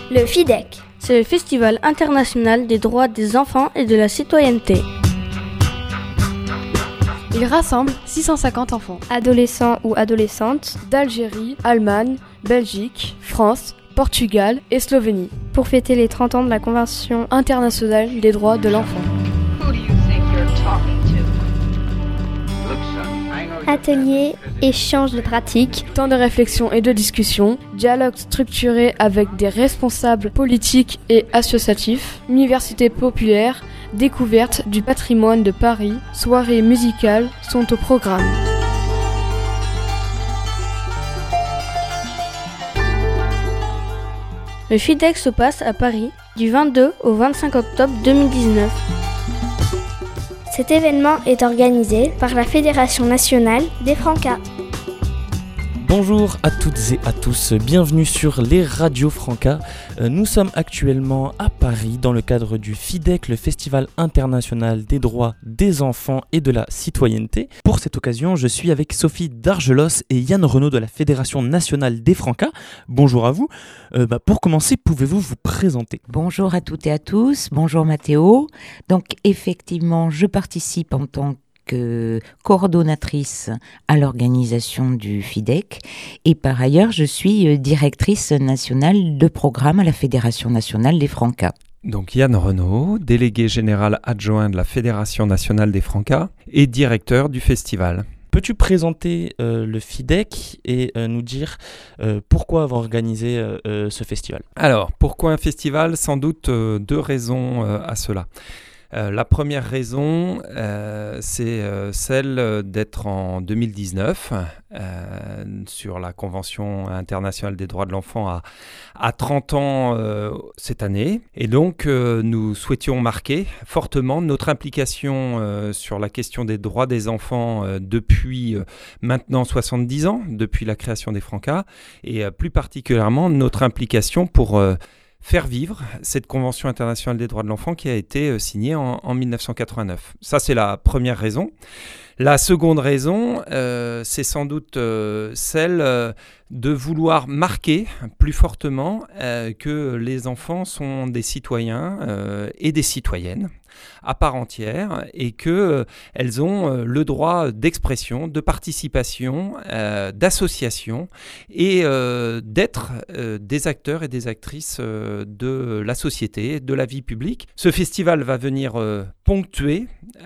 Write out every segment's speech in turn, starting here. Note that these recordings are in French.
Le FIDEC. C'est le Festival international des droits des enfants et de la citoyenneté. Il rassemble 650 enfants, Adolescents ou adolescentes, d'Algérie, Allemagne, Belgique, France, Portugal et Slovénie, pour fêter les 30 ans de la Convention internationale des droits de l'enfant. Ateliers, échanges de pratiques, Temps de réflexion et de discussion, dialogue structuré avec des responsables politiques et associatifs, université populaire, découverte du patrimoine de Paris, soirées musicales sont au programme. Le FIDEC se passe à Paris du 22 au 25 octobre 2019. Cet événement est organisé par la Fédération nationale des Francas. Bonjour à toutes et à tous, bienvenue sur les radios Francas. Nous sommes actuellement à Paris dans le cadre du FIDEC, le Festival international des droits des enfants et de la citoyenneté. Pour cette occasion, je suis avec Sophie Dargelos et Yann Renaud de la Fédération nationale des Francas. Bonjour à vous. Pour commencer, pouvez-vous vous présenter ? Bonjour à toutes et à tous, bonjour Mathéo. Donc effectivement, je participe en tant que coordonnatrice à l'organisation du FIDEC et par ailleurs je suis directrice nationale de programme à la Fédération nationale des Francas. Donc Yann Renaud, délégué général adjoint de la Fédération nationale des Francas et directeur du festival. Peux-tu présenter le FIDEC et nous dire pourquoi avoir organisé ce festival ? Alors, pourquoi un festival ? Sans doute deux raisons à cela. La première raison, c'est celle d'être en 2019 sur la Convention internationale des droits de l'enfant à 30 ans cette année. Et donc, nous souhaitions marquer fortement notre implication sur la question des droits des enfants depuis maintenant 70 ans, depuis la création des Francas, et plus particulièrement notre implication pour faire vivre cette Convention internationale des droits de l'enfant qui a été signée en 1989. Ça, c'est la première raison. La seconde raison, c'est sans doute celle de vouloir marquer plus fortement que les enfants sont des citoyens et des citoyennes à part entière et qu'elles ont le droit d'expression, de participation, d'association et d'être des acteurs et des actrices de la société, de la vie publique. Ce festival va venir ponctuer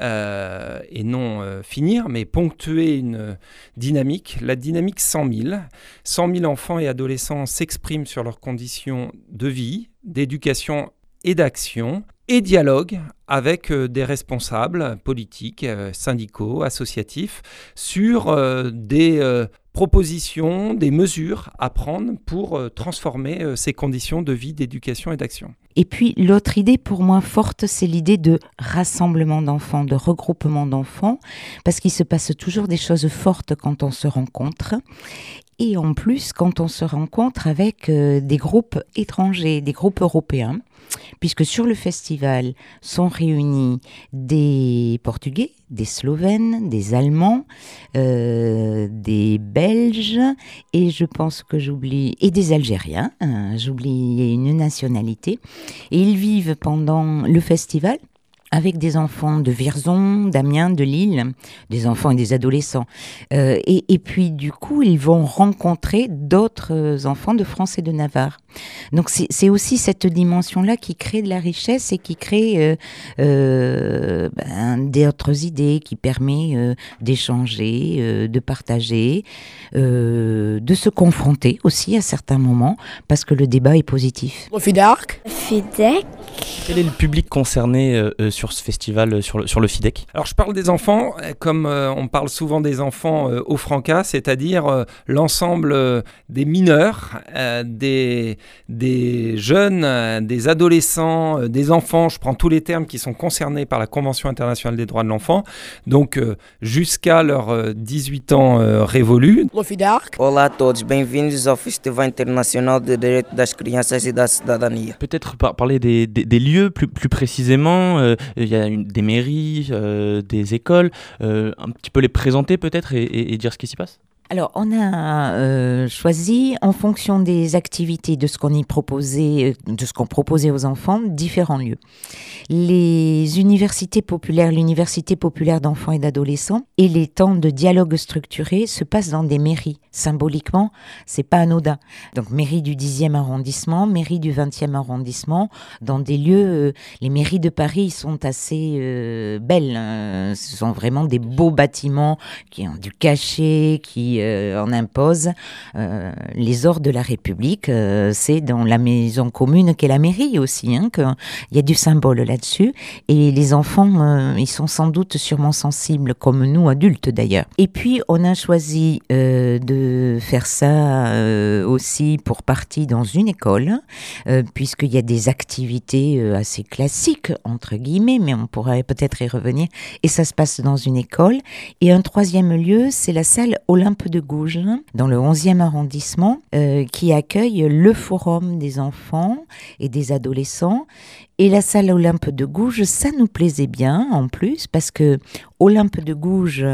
et non finir, mais ponctuer une dynamique, la dynamique 100 000. 100 000 enfants et adolescents s'expriment sur leurs conditions de vie, d'éducation et d'action, et dialogue avec des responsables politiques, syndicaux, associatifs, sur des propositions, des mesures à prendre pour transformer ces conditions de vie, d'éducation et d'action. Et puis l'autre idée pour moi forte, c'est l'idée de rassemblement d'enfants, de regroupement d'enfants, parce qu'il se passe toujours des choses fortes quand on se rencontre. Et en plus, quand on se rencontre avec des groupes étrangers, des groupes européens, puisque sur le festival sont réunis des Portugais, des Slovènes, des Allemands, des Belges, et je pense que j'oublie, et des Algériens, j'oublie une nationalité, et ils vivent pendant le festival avec des enfants de Vierzon, d'Amiens, de Lille, des enfants et des adolescents. Et puis, du coup, ils vont rencontrer d'autres enfants de France et de Navarre. Donc, c'est aussi cette dimension-là qui crée de la richesse et qui crée d'autres idées, qui permet d'échanger, de partager, de se confronter aussi à certains moments, parce que le débat est positif. Le FIDEC. Quel est le public concerné sur ce festival, sur le FIDEC ? Alors je parle des enfants, comme on parle souvent des enfants au Francas, c'est-à-dire l'ensemble des mineurs, des jeunes, des adolescents, des enfants, je prends tous les termes qui sont concernés par la Convention internationale des droits de l'enfant, donc jusqu'à leurs 18 ans révolus. Le FIDEC. Olá a todos, bem-vindos ao Festival Internacional de Direito das Crianças e da Cidadania. Peut-être parler des lieux plus précisément, il y a des mairies, des écoles, un petit peu les présenter peut-être et dire ce qui s'y passe ? Alors, on a choisi, en fonction des activités, de ce qu'on y proposait, de ce qu'on proposait aux enfants, différents lieux. Les universités populaires, l'université populaire d'enfants et d'adolescents, et les temps de dialogue structuré se passent dans des mairies. Symboliquement, c'est pas anodin. Donc, mairie du 10e arrondissement, mairie du 20e arrondissement, dans des lieux, les mairies de Paris sont assez belles. Ce sont vraiment des beaux bâtiments qui ont du cachet, qui en imposent. Les ors de la République, c'est dans la maison commune qu'est la mairie aussi, qu'il y a du symbole là-dessus. Et les enfants, ils sont sans doute sûrement sensibles, comme nous adultes d'ailleurs. Et puis, on a choisi de faire ça aussi pour partie dans une école, puisqu'il y a des activités assez classiques, entre guillemets, mais on pourrait peut-être y revenir. Et ça se passe dans une école. Et un troisième lieu, c'est la salle Olympe de Gouges, dans le 11e arrondissement, qui accueille le forum des enfants et des adolescents. Et la salle Olympe de Gouges, ça nous plaisait bien en plus, parce que Olympe de Gouges,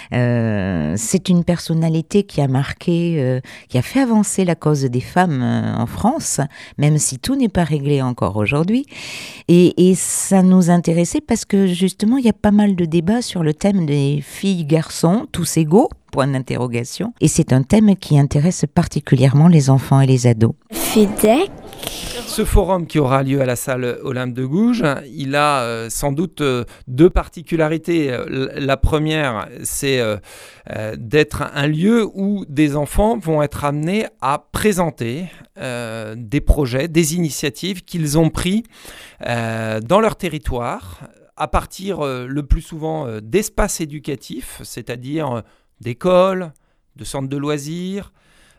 c'est une personnalité qui a marqué, qui a fait avancer la cause des femmes en France, même si tout n'est pas réglé encore aujourd'hui. Et ça nous intéressait parce que justement, il y a pas mal de débats sur le thème des filles-garçons, tous égaux, point d'interrogation. Et c'est un thème qui intéresse particulièrement les enfants et les ados. FIDEC. Ce forum qui aura lieu à la salle Olympe de Gouges, il a sans doute deux particularités. La première, c'est d'être un lieu où des enfants vont être amenés à présenter des projets, des initiatives qu'ils ont pris dans leur territoire, à partir le plus souvent d'espaces éducatifs, c'est-à-dire d'écoles, de centres de loisirs,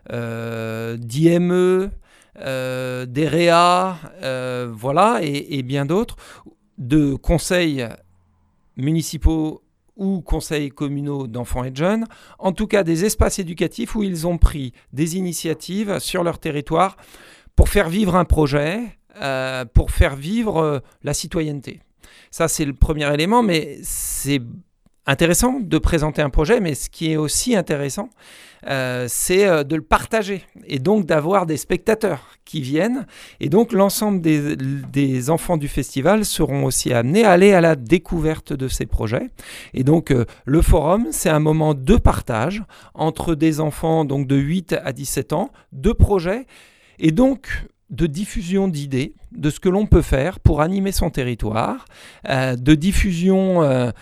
d'IME, des réa, voilà, et bien d'autres, de conseils municipaux ou conseils communaux d'enfants et de jeunes, en tout cas des espaces éducatifs où ils ont pris des initiatives sur leur territoire pour faire vivre un projet, pour faire vivre la citoyenneté. Ça, c'est le premier élément, mais c'est intéressant de présenter un projet, mais ce qui est aussi intéressant, c'est de le partager et donc d'avoir des spectateurs qui viennent. Et donc l'ensemble des enfants du festival seront aussi amenés à aller à la découverte de ces projets. Et donc le forum, c'est un moment de partage entre des enfants donc, de 8 à 17 ans, de projets et donc de diffusion d'idées, de ce que l'on peut faire pour animer son territoire, de diffusion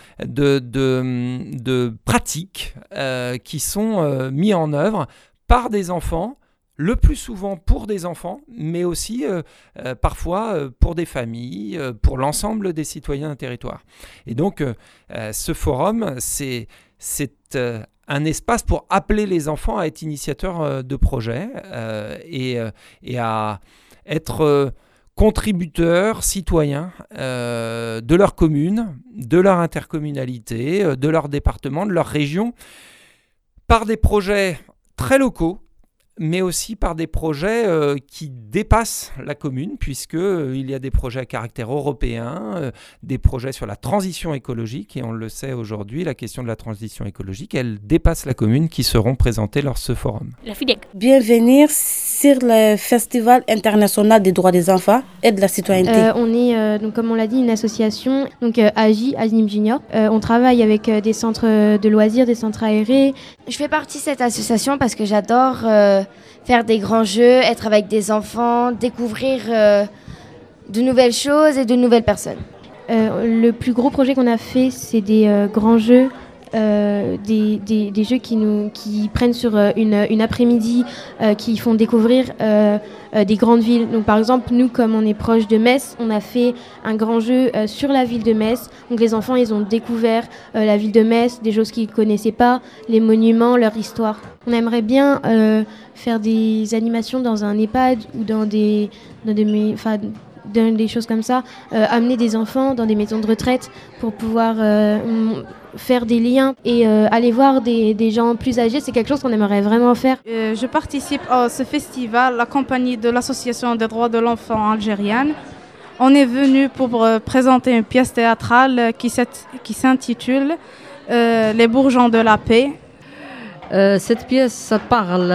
de pratiques qui sont mises en œuvre par des enfants, le plus souvent pour des enfants, mais aussi parfois pour des familles, pour l'ensemble des citoyens d'un territoire. Et donc, ce forum, c'est un espace pour appeler les enfants à être initiateurs de projets et à être contributeurs, citoyens de leur commune, de leur intercommunalité, de leur département, de leur région, par des projets très locaux, mais aussi par des projets qui dépassent la commune, puisqu'il y a des projets à caractère européen, des projets sur la transition écologique, et on le sait aujourd'hui, la question de la transition écologique, elle dépasse la commune, qui seront présentées lors de ce forum. La FIDEC. Bienvenue sur le Festival international des droits des enfants et de la citoyenneté. On est, donc, comme on l'a dit, une association, donc Aznim Junior. On travaille avec des centres de loisirs, des centres aérés. Je fais partie de cette association parce que j'adore faire des grands jeux, être avec des enfants, découvrir de nouvelles choses et de nouvelles personnes. Le plus gros projet qu'on a fait, c'est des grands jeux, des jeux qui prennent sur une après-midi, qui font découvrir des grandes villes. Donc par exemple, nous, comme on est proche de Metz, on a fait un grand jeu sur la ville de Metz. Donc les enfants, ils ont découvert la ville de Metz, des choses qu'ils ne connaissaient pas, les monuments, leur histoire. On aimerait bien faire des animations dans un EHPAD ou dans des choses comme ça, amener des enfants dans des maisons de retraite pour pouvoir faire des liens et aller voir des gens plus âgés, c'est quelque chose qu'on aimerait vraiment faire. Je participe à ce festival accompagné de l'Association des droits de l'enfant algérienne. On est venu pour présenter une pièce théâtrale qui s'intitule Les bourgeons de la paix. Cette pièce, ça parle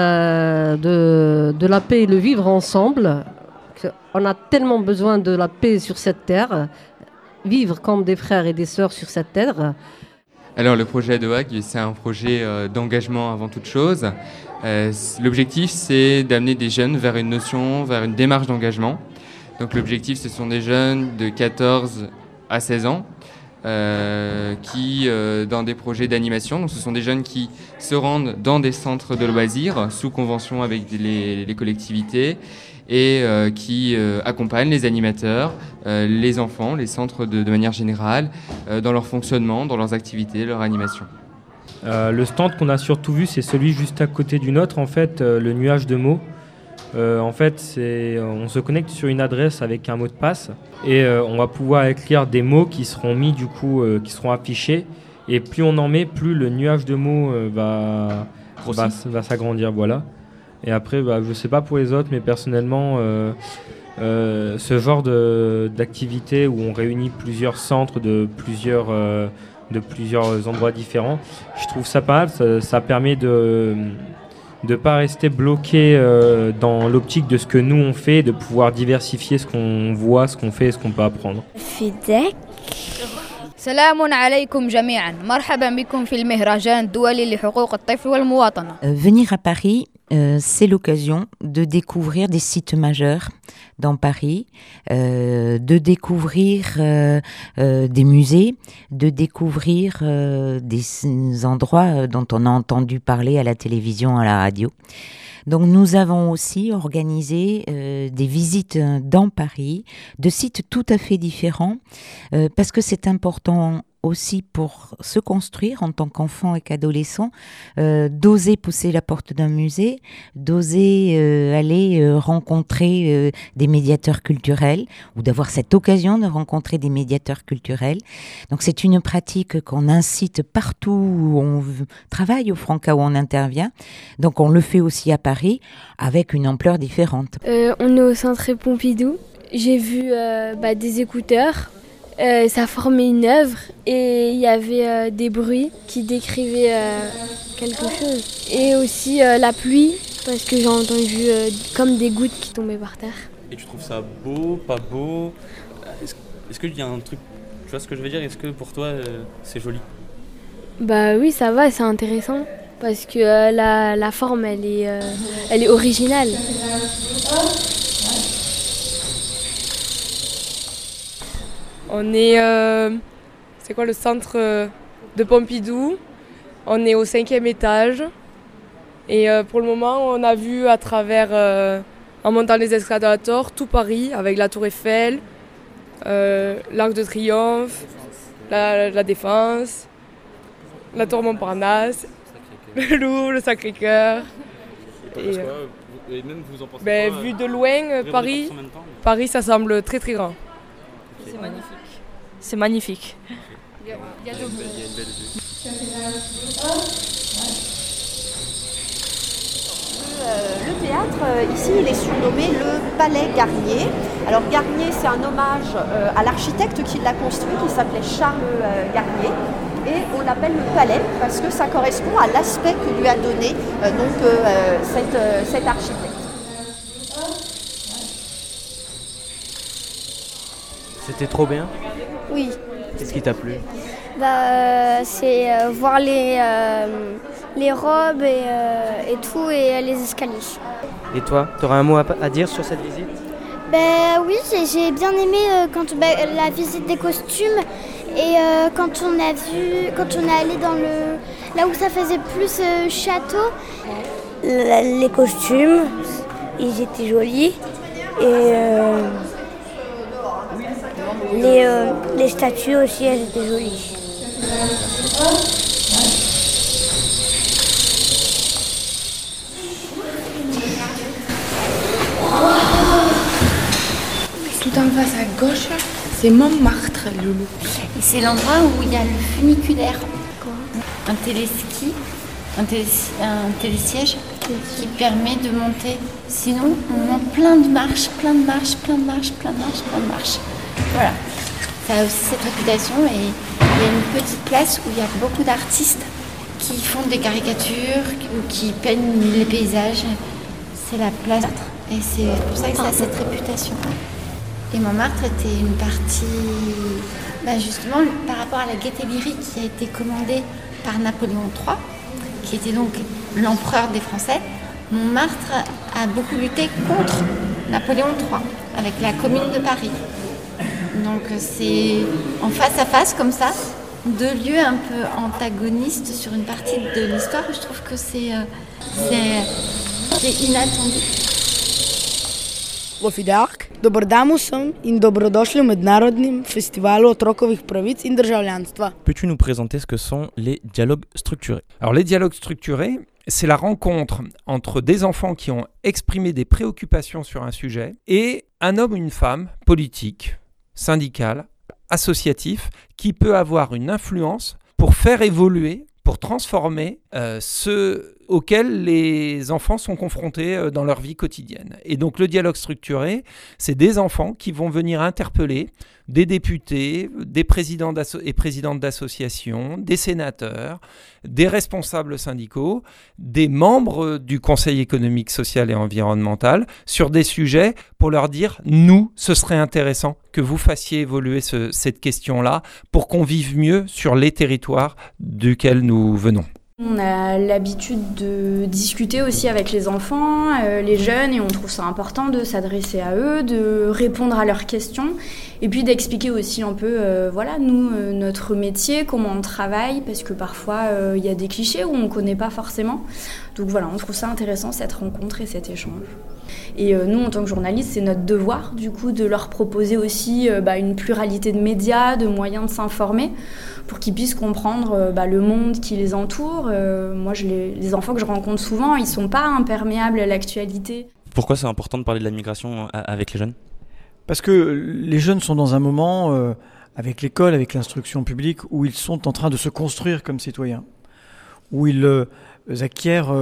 de la paix et le vivre ensemble. On a tellement besoin de la paix sur cette terre, vivre comme des frères et des sœurs sur cette terre. Alors le projet ADOAG, c'est un projet d'engagement avant toute chose. L'objectif, c'est d'amener des jeunes vers une notion, vers une démarche d'engagement. Donc l'objectif, ce sont des jeunes de 14 à 16 ans qui, dans des projets d'animation, donc ce sont des jeunes qui se rendent dans des centres de loisirs sous convention avec les collectivités et qui accompagnent les animateurs, les enfants, les centres de manière générale, dans leur fonctionnement, dans leurs activités, leur animation. Le stand qu'on a surtout vu, c'est celui juste à côté du nôtre, en fait, le nuage de mots. En fait, on se connecte sur une adresse avec un mot de passe et on va pouvoir écrire des mots qui seront mis du coup, qui seront affichés. Et plus on en met, plus le nuage de mots va s'agrandir, voilà. Et après, je sais pas pour les autres, mais personnellement, ce genre d'activité où on réunit plusieurs centres de plusieurs endroits différents, je trouve ça pas mal. Ça permet de ne pas rester bloqué dans l'optique de ce que nous on fait, de pouvoir diversifier ce qu'on voit, ce qu'on fait et ce qu'on peut apprendre. FIDEC. سلام عليكم جميعا مرحبا بكم في المهرجان الدولي لحقوق الطفل والمواطنة. Venir à Paris, c'est l'occasion de découvrir des sites majeurs dans Paris, de découvrir des musées, de découvrir des endroits dont on a entendu parler à la télévision, à la radio. Donc nous avons aussi organisé des visites dans Paris, de sites tout à fait différents, parce que c'est important aussi pour se construire en tant qu'enfant et qu'adolescent, d'oser pousser la porte d'un musée, d'oser aller rencontrer des médiateurs culturels ou d'avoir cette occasion de rencontrer des médiateurs culturels. Donc c'est une pratique qu'on incite partout où on travaille, au Franca où on intervient. Donc on le fait aussi à Paris avec une ampleur différente. On est au Centre Pompidou. J'ai vu des écouteurs. Ça formait une œuvre et il y avait des bruits qui décrivaient quelque chose. Et aussi la pluie, parce que j'ai entendu comme des gouttes qui tombaient par terre. Et tu trouves ça beau, pas beau ? Est-ce qu'il y a un truc, tu vois ce que je veux dire ? Est-ce que pour toi c'est joli ? Bah oui, ça va, c'est intéressant. Parce que la forme, elle est originale. On est, c'est quoi le centre de Pompidou. On est au 5e étage. Et pour le moment, on a vu à travers, en montant les escalators, tout Paris, avec la Tour Eiffel, l'Arc de Triomphe, la Défense, la Tour Montparnasse, le Louvre, le Sacré-Cœur. Et même vous en pensez quoi, vu de loin, Paris, ça semble très très grand. C'est magnifique. C'est magnifique. Il y a une belle vue. Le théâtre, ici, il est surnommé le Palais Garnier. Alors Garnier, c'est un hommage à l'architecte qui l'a construit, qui s'appelait Charles Garnier. Et on l'appelle le palais parce que ça correspond à l'aspect que lui a donné cet architecte. C'était trop bien. Oui. Qu'est-ce qui t'a plu ? C'est voir les robes et tout et les escaliers. Et toi, t'aurais un mot à dire sur cette visite ? Oui, j'ai bien aimé la visite des costumes et quand on est allé dans là où ça faisait plus château. Les costumes, ils étaient jolis et les statues aussi, elles étaient jolies. Tout en face à gauche, c'est Montmartre, Loulou. Et c'est l'endroit où il y a le funiculaire. Un téléski, un télésiège qui permet de monter. Sinon, on monte plein de marches. Voilà. Ça a aussi cette réputation et il y a une petite place où il y a beaucoup d'artistes qui font des caricatures ou qui peignent les paysages. C'est la place et c'est pour ça que ça a cette réputation. Et Montmartre était une partie, justement par rapport à la Gaîté Lyrique qui a été commandée par Napoléon III, qui était donc l'empereur des Français. Montmartre a beaucoup lutté contre Napoléon III avec la Commune de Paris. Donc c'est en face à face comme ça, deux lieux un peu antagonistes sur une partie de l'histoire. Je trouve que c'est inattendu. В Идеак, добър дамо съм и добродошли в Международния фестивал от рокових правиц и държавлянства. Peux-tu nous présenter ce que sont les dialogues structurés? Alors les dialogues structurés, c'est la rencontre entre des enfants qui ont exprimé des préoccupations sur un sujet et un homme ou une femme politique, syndical, associatif, qui peut avoir une influence pour faire évoluer, pour transformer ce auxquels les enfants sont confrontés dans leur vie quotidienne. Et donc le dialogue structuré, c'est des enfants qui vont venir interpeller des députés, des présidents et présidentes d'associations, des sénateurs, des responsables syndicaux, des membres du Conseil économique, social et environnemental sur des sujets pour leur dire « nous, ce serait intéressant que vous fassiez évoluer cette question-là pour qu'on vive mieux sur les territoires duquel nous venons ». On a l'habitude de discuter aussi avec les enfants, les jeunes, et on trouve ça important de s'adresser à eux, de répondre à leurs questions, et puis d'expliquer aussi un peu, nous, notre métier, comment on travaille, parce que parfois il y a des clichés où on ne connaît pas forcément. Donc voilà, on trouve ça intéressant, cette rencontre et cet échange. Et nous, en tant que journalistes, c'est notre devoir, du coup, de leur proposer aussi une pluralité de médias, de moyens de s'informer, pour qu'ils puissent comprendre le monde qui les entoure. Moi, les enfants que je rencontre souvent, ils ne sont pas imperméables à l'actualité. Pourquoi c'est important de parler de la migration avec les jeunes ? Parce que les jeunes sont dans un moment, avec l'école, avec l'instruction publique, où ils sont en train de se construire comme citoyens, où ils acquièrent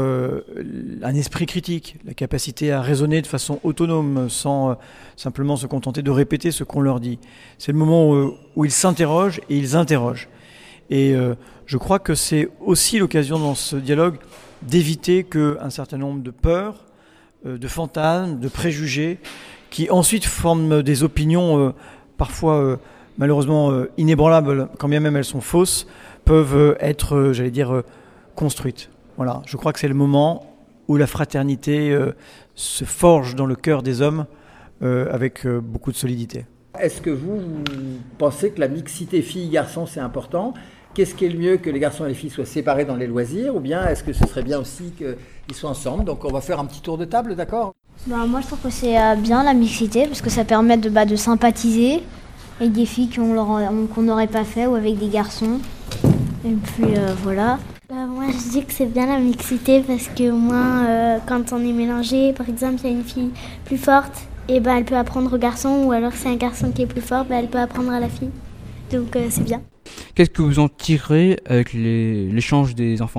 un esprit critique, la capacité à raisonner de façon autonome, sans simplement se contenter de répéter ce qu'on leur dit. C'est le moment où ils s'interrogent et ils interrogent. Et je crois que c'est aussi l'occasion dans ce dialogue d'éviter qu'un certain nombre de peurs, de fantasmes, de préjugés, qui ensuite forment des opinions parfois malheureusement inébranlables, quand bien même elles sont fausses, peuvent être, construites. Voilà, je crois que c'est le moment où la fraternité se forge dans le cœur des hommes avec beaucoup de solidité. Est-ce que vous pensez que la mixité filles-garçons c'est important ? Qu'est-ce qui est le mieux, que les garçons et les filles soient séparés dans les loisirs, ou bien est-ce que ce serait bien aussi qu'ils soient ensemble ? Donc on va faire un petit tour de table, d'accord ? Moi je trouve que c'est bien la mixité, parce que ça permet de sympathiser avec des filles qu'on n'aurait pas fait, ou avec des garçons. Et puis voilà. Moi je dis que c'est bien la mixité, parce que moi quand on est mélangé, par exemple il y a une fille plus forte, et elle peut apprendre au garçon, ou alors c'est un garçon qui est plus fort, elle peut apprendre à la fille. Donc c'est bien. Qu'est-ce que vous en tirez avec l'échange des enfants ?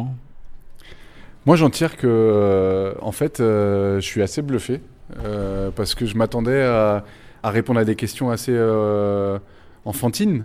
Moi, j'en tire que, je suis assez bluffé parce que je m'attendais à répondre à des questions assez enfantines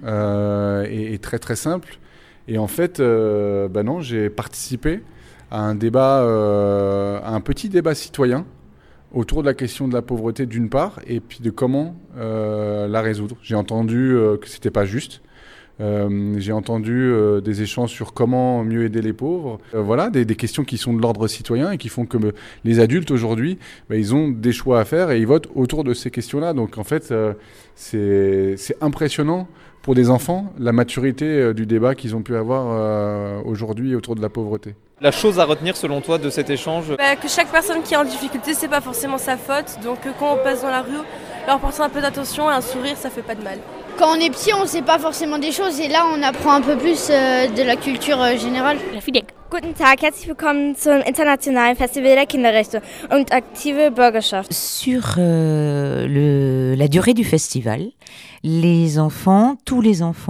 et très très simples. Et en fait, non, j'ai participé à un débat, à un petit débat citoyen autour de la question de la pauvreté d'une part, et puis de comment la résoudre. J'ai entendu que c'était pas juste. J'ai entendu des échanges sur comment mieux aider les pauvres. Des questions qui sont de l'ordre citoyen et qui font que les adultes aujourd'hui, ils ont des choix à faire et ils votent autour de ces questions-là. Donc en fait, c'est impressionnant pour des enfants la maturité du débat qu'ils ont pu avoir aujourd'hui autour de la pauvreté. La chose à retenir selon toi de cet échange ? Que chaque personne qui est en difficulté, c'est pas forcément sa faute. Donc quand on passe dans la rue, leur porter un peu d'attention et un sourire, ça fait pas de mal. Quand on est petit, on ne sait pas forcément des choses et là, on apprend un peu plus de la culture générale. La FIDEC. Guten Tag, herzlich willkommen zum Internationalen Festival der Kinderrechte und aktive Bürgerschaft. Sur la durée du festival, les enfants, tous les enfants,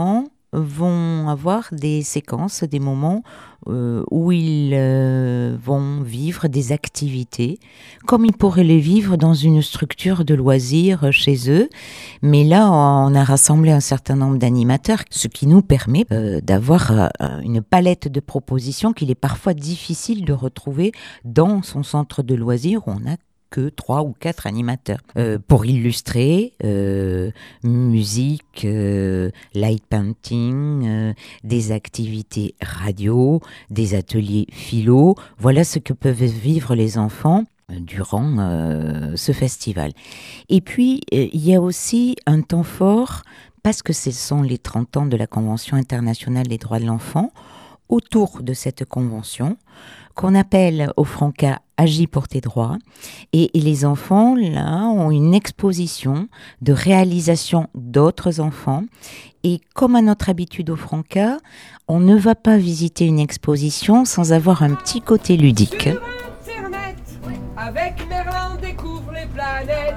vont avoir des séquences, des moments où ils vont vivre des activités comme ils pourraient les vivre dans une structure de loisirs chez eux. Mais là, on a rassemblé un certain nombre d'animateurs, ce qui nous permet d'avoir une palette de propositions qu'il est parfois difficile de retrouver dans son centre de loisirs où on a que 3 ou 4 animateurs. Pour illustrer, musique, light painting, des activités radio, des ateliers philo, voilà ce que peuvent vivre les enfants durant ce festival. Et puis, il y a aussi un temps fort, parce que ce sont les 30 ans de la Convention internationale des droits de l'enfant, autour de cette convention, qu'on appelle au Franca « Agis pour tes droits ». Et les enfants, là, ont une exposition de réalisation d'autres enfants. Et comme à notre habitude au Franca, on ne va pas visiter une exposition sans avoir un petit côté ludique. Sur Internet, avec Merlin, découvre les planètes.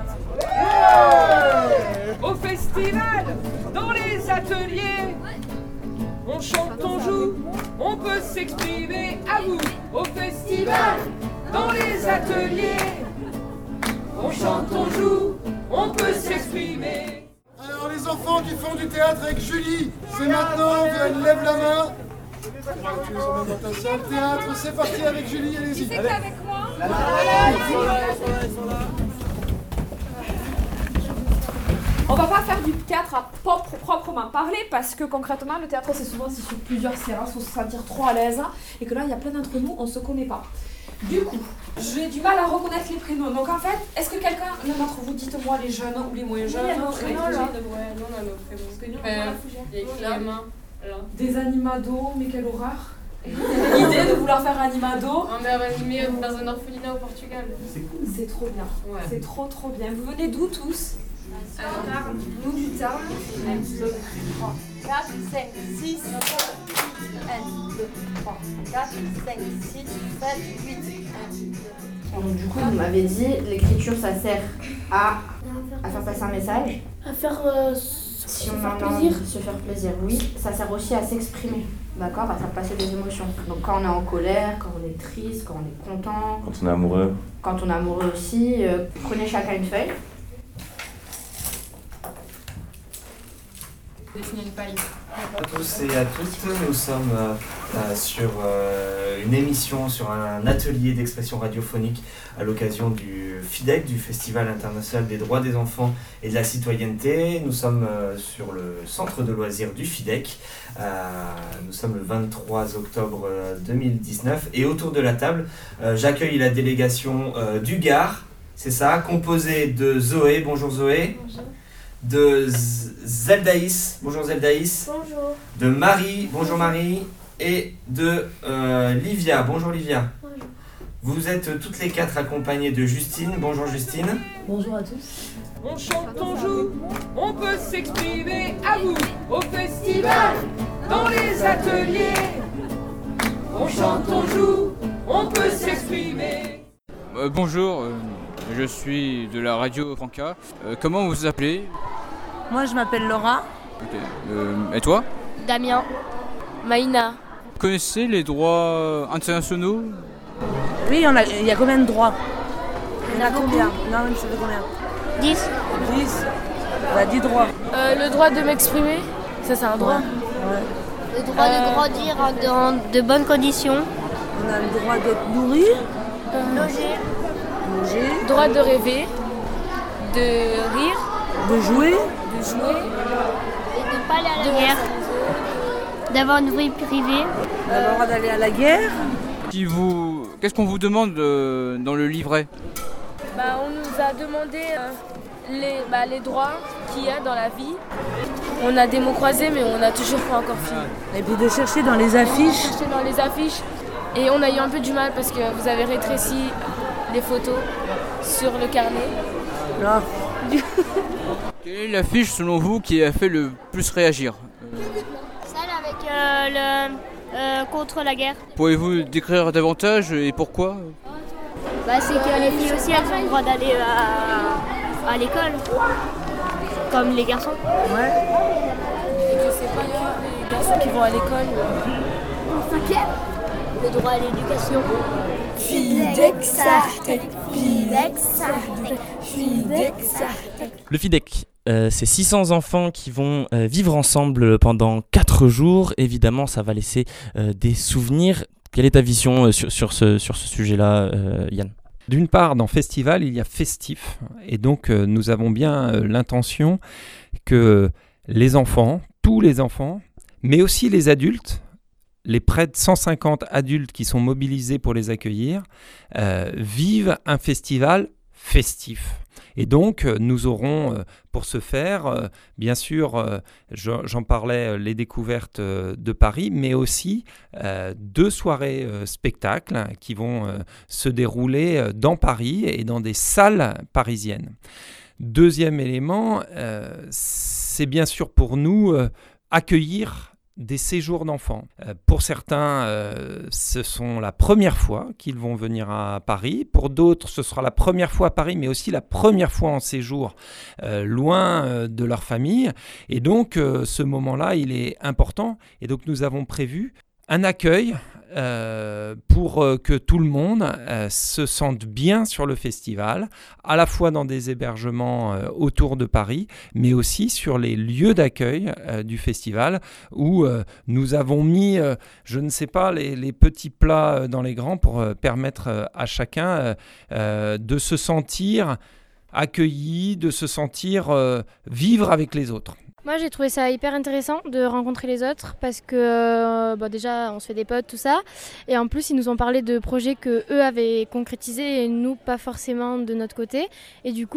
Au festival, dans les ateliers, on chante, on joue, on peut s'exprimer à vous. Au festival, dans les ateliers, on chante, on joue, on peut s'exprimer. Alors les enfants qui font du théâtre avec Julie, c'est maintenant, lève la main. Tu es dans ta salle théâtre, c'est parti avec Julie, allez-y. Qui c'est que t'es avec moi? On va pas faire du théâtre à proprement parler parce que concrètement le théâtre c'est souvent sur plusieurs séances, il faut se sentir trop à l'aise et que là il y a plein d'entre nous, on se connaît pas. Du coup, j'ai du mal à reconnaître les prénoms. Donc en fait, est-ce que quelqu'un d'entre vous, dites-moi les jeunes ou les moins jeunes? Oui, on a nos prénoms. Parce que nous, on a la fougère. Il y a écrit la main. Des animados, mais quelle horreur. L'idée de vouloir faire animado. On est animé dans un orphelinat au Portugal. C'est cool. C'est trop bien. Ouais. C'est trop bien. Vous venez d'où tous? Nous du Tarn. 1, 2, 3, 4, 5, 6, 1, 2, 3, 4, 5, 6, 7, 8, 1, 2. Donc du coup, vous m'avez dit, l'écriture, ça sert à faire passer un message. À faire si on a envie de se faire plaisir, oui. Ça sert aussi à s'exprimer, d'accord, à faire passer des émotions. Donc quand on est en colère, quand on est triste, quand on est content. Quand on est amoureux. Quand on est amoureux aussi, prenez chacun une feuille. Dessiner une paille. À tous et à toutes, nous sommes sur une émission, sur un atelier d'expression radiophonique à l'occasion du FIDEC, du Festival international des droits des enfants et de la citoyenneté. Nous sommes sur le centre de loisirs du FIDEC. Nous sommes le 23 octobre 2019 et autour de la table, j'accueille la délégation du Gard, c'est ça, composée de Zoé. Bonjour Zoé. Bonjour. De Zeldaïs, bonjour Zeldaïs. Bonjour. De Marie, bonjour Marie. Et de Livia, bonjour Livia. Bonjour. Vous êtes toutes les 4 accompagnées de Justine, bonjour Justine. Bonjour à tous. On chante, on joue, on peut s'exprimer à vous. Au festival, dans les ateliers, on chante, on joue, on peut s'exprimer. Bonjour, je suis de la radio Franca. Comment vous vous appelez? Moi je m'appelle Laura. Okay. Et toi? Damien. Maïna. Vous connaissez les droits internationaux? Oui, il y a combien de droits? Il y en a combien? Non, mais ça fait combien? 10. 10. Il y a 10 droits. Le droit de m'exprimer, ça c'est un droit. Ouais. Le droit de grandir dans de bonnes conditions. On a le droit d'être nourri. Loger. Droit de rêver, de rire, de jouer, et de pas aller à la guerre, d'avoir une vie privée, d'avoir le droit d'aller à la guerre. Qu'est-ce qu'on vous demande dans le livret? On nous a demandé les droits qu'il y a dans la vie. On a des mots croisés mais on n'a toujours pas encore fini. Et puis de chercher dans les affiches. Et on a eu un peu du mal parce que vous avez rétréci les photos sur le carnet. Non. Quelle est l'affiche selon vous qui a fait le plus réagir? Celle avec contre la guerre. Pouvez-vous décrire davantage et pourquoi? C'est que les filles aussi elles ont le droit d'aller à l'école, comme les garçons. Ouais. Et que c'est pas que les garçons qui vont à l'école. En 5e, le droit à l'éducation. Le FIDEC, c'est 600 enfants qui vont vivre ensemble pendant 4 jours. Évidemment, ça va laisser des souvenirs. Quelle est ta vision sur ce sujet-là, Yann ? D'une part, dans Festival, il y a festif. Et donc, nous avons bien l'intention que les enfants, tous les enfants, mais aussi les adultes, les près de 150 adultes qui sont mobilisés pour les accueillir, vivent un festival festif. Et donc, nous aurons, pour ce faire, bien sûr, j'en parlais, les découvertes de Paris, mais aussi 2 soirées spectacles qui vont se dérouler dans Paris et dans des salles parisiennes. Deuxième élément, c'est bien sûr pour nous accueillir des séjours d'enfants. Pour certains, ce sont la première fois qu'ils vont venir à Paris. Pour d'autres, ce sera la première fois à Paris, mais aussi la première fois en séjour loin de leur famille. Et donc, ce moment-là, il est important. Et donc, nous avons prévu un accueil pour que tout le monde se sente bien sur le festival, à la fois dans des hébergements autour de Paris, mais aussi sur les lieux d'accueil du festival où nous avons mis, je ne sais pas, les petits plats dans les grands pour permettre à chacun de se sentir accueilli, de se sentir vivre avec les autres. Moi, j'ai trouvé ça hyper intéressant de rencontrer les autres parce que déjà, on se fait des potes, tout ça. Et en plus, ils nous ont parlé de projets qu'eux avaient concrétisés et nous, pas forcément de notre côté. Et du coup,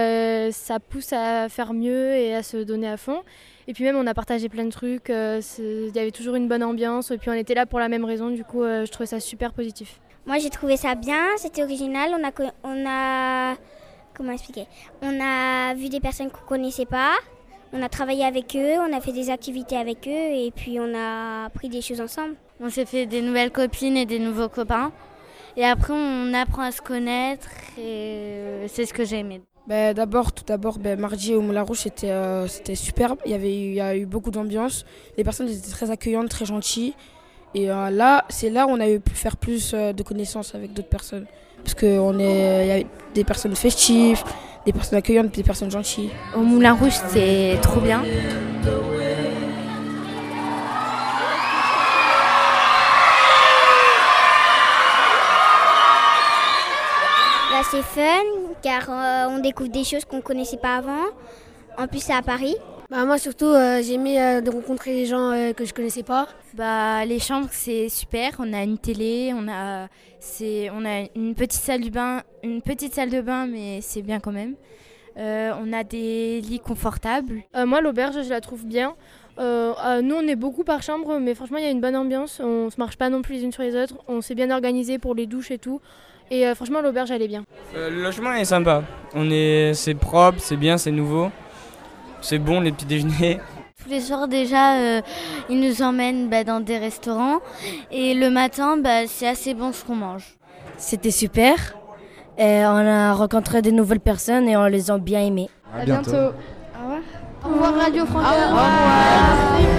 ça pousse à faire mieux et à se donner à fond. Et puis même, on a partagé plein de trucs. Il y avait toujours une bonne ambiance. Et puis, on était là pour la même raison. Du coup, je trouvais ça super positif. Moi, j'ai trouvé ça bien. C'était original. Comment expliquer ? On a vu des personnes qu'on ne connaissait pas. On a travaillé avec eux, on a fait des activités avec eux et puis on a appris des choses ensemble. On s'est fait des nouvelles copines et des nouveaux copains. Et après, on apprend à se connaître et c'est ce que j'ai aimé. Tout d'abord, mardi au Moulin Rouge, c'était superbe. Il y a eu beaucoup d'ambiance. Les personnes étaient très accueillantes, très gentilles. Et c'est là où on a pu faire plus de connaissances avec d'autres personnes. Parce qu'il y a des personnes festives, des personnes accueillantes, des personnes gentilles. Au Moulin Rouge, c'est trop bien. Là, c'est fun, car on découvre des choses qu'on ne connaissait pas avant. En plus, c'est à Paris. Moi surtout j'ai aimé de rencontrer des gens que je connaissais pas. Les chambres c'est super, on a une télé, on a une petite salle de bain mais c'est bien quand même. On a des lits confortables. Moi l'auberge je la trouve bien. Nous on est beaucoup par chambre mais franchement il y a une bonne ambiance, on se marche pas non plus les unes sur les autres, on s'est bien organisé pour les douches et tout. Et franchement l'auberge elle est bien. Le logement est sympa, c'est propre, c'est bien, c'est nouveau. C'est bon les petits déjeuners. Tous les soirs déjà, ils nous emmènent dans des restaurants et le matin, c'est assez bon ce qu'on mange. C'était super. Et on a rencontré de nouvelles personnes et on les a bien aimés. À bientôt. Au revoir. Au revoir Radio Franca. Au revoir.